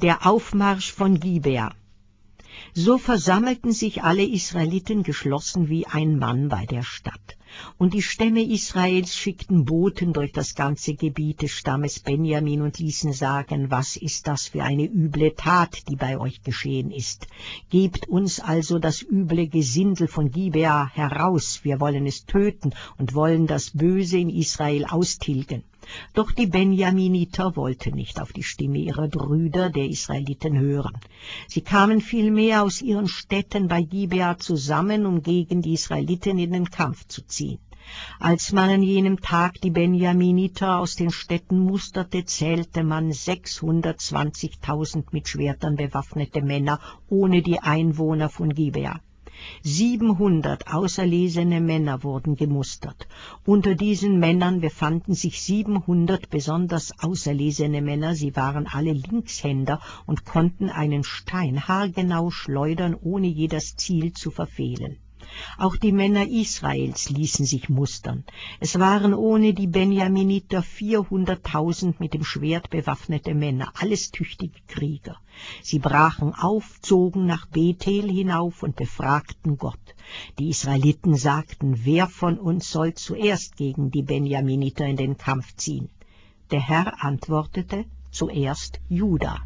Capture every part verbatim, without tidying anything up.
Der Aufmarsch von Gibea. So versammelten sich alle Israeliten geschlossen wie ein Mann bei der Stadt. Und die Stämme Israels schickten Boten durch das ganze Gebiet des Stammes Benjamin und ließen sagen, was ist das für eine üble Tat, die bei euch geschehen ist? Gebt uns also das üble Gesindel von Gibea heraus, wir wollen es töten und wollen das Böse in Israel austilgen. Doch die Benjaminiter wollten nicht auf die Stimme ihrer Brüder, der Israeliten, hören. Sie kamen vielmehr aus ihren Städten bei Gibea zusammen, um gegen die Israeliten in den Kampf zu ziehen. Als man an jenem Tag die Benjaminiter aus den Städten musterte, zählte man sechshundertzwanzigtausend mit Schwertern bewaffnete Männer ohne die Einwohner von Gibea. Siebenhundert auserlesene Männer wurden gemustert. Unter diesen Männern befanden sich siebenhundert besonders auserlesene Männer. Sie waren alle Linkshänder und konnten einen Stein haargenau schleudern, ohne je das Ziel zu verfehlen. Auch die Männer Israels ließen sich mustern. Es waren ohne die Benjaminiter vierhunderttausend mit dem Schwert bewaffnete Männer, alles tüchtige Krieger. Sie brachen auf, zogen nach Bethel hinauf und befragten Gott. Die Israeliten sagten, wer von uns soll zuerst gegen die Benjaminiter in den Kampf ziehen? Der Herr antwortete, zuerst Juda.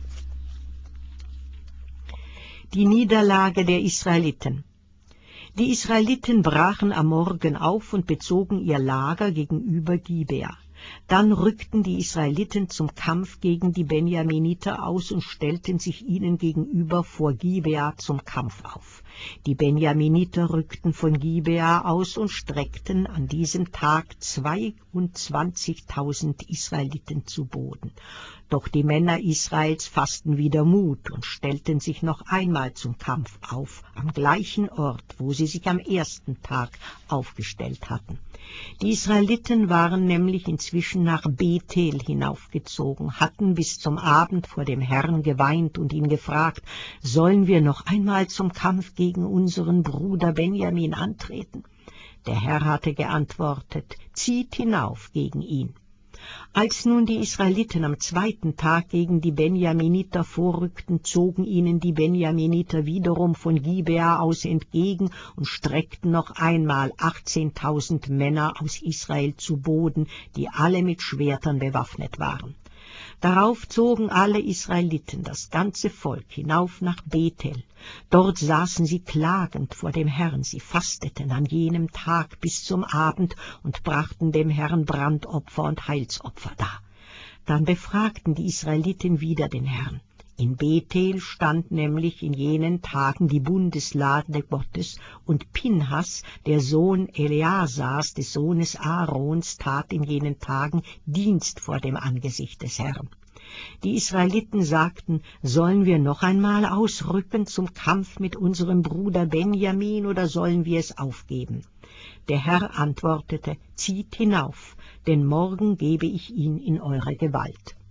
Die Niederlage der Israeliten. Die Israeliten brachen am Morgen auf und bezogen ihr Lager gegenüber Gibea. Dann rückten die Israeliten zum Kampf gegen die Benjaminiter aus und stellten sich ihnen gegenüber vor Gibea zum Kampf auf. Die Benjaminiter rückten von Gibea aus und streckten an diesem Tag zweiundzwanzigtausend Israeliten zu Boden. Doch die Männer Israels fassten wieder Mut und stellten sich noch einmal zum Kampf auf, am gleichen Ort, wo sie sich am ersten Tag aufgestellt hatten. Die Israeliten waren nämlich inzwischen nach Bethel hinaufgezogen, hatten bis zum Abend vor dem Herrn geweint und ihn gefragt, sollen wir noch einmal zum Kampf gegen unseren Bruder Benjamin antreten? Der Herr hatte geantwortet, zieht hinauf gegen ihn. Als nun die Israeliten am zweiten Tag gegen die Benjaminiter vorrückten, zogen ihnen die Benjaminiter wiederum von Gibea aus entgegen und streckten noch einmal achtzehntausend Männer aus Israel zu Boden, die alle mit Schwertern bewaffnet waren. Darauf zogen alle Israeliten, das ganze Volk, hinauf nach Bethel. Dort saßen sie klagend vor dem Herrn. Sie fasteten an jenem Tag bis zum Abend und brachten dem Herrn Brandopfer und Heilsopfer dar. Dann befragten die Israeliten wieder den Herrn. In Bethel stand nämlich in jenen Tagen die Bundeslade Gottes, und Pinhas, der Sohn Eleasars, des Sohnes Aarons, tat in jenen Tagen Dienst vor dem Angesicht des Herrn. Die Israeliten sagten, sollen wir noch einmal ausrücken zum Kampf mit unserem Bruder Benjamin, oder sollen wir es aufgeben? Der Herr antwortete, zieht hinauf, denn morgen gebe ich ihn in eure Gewalt.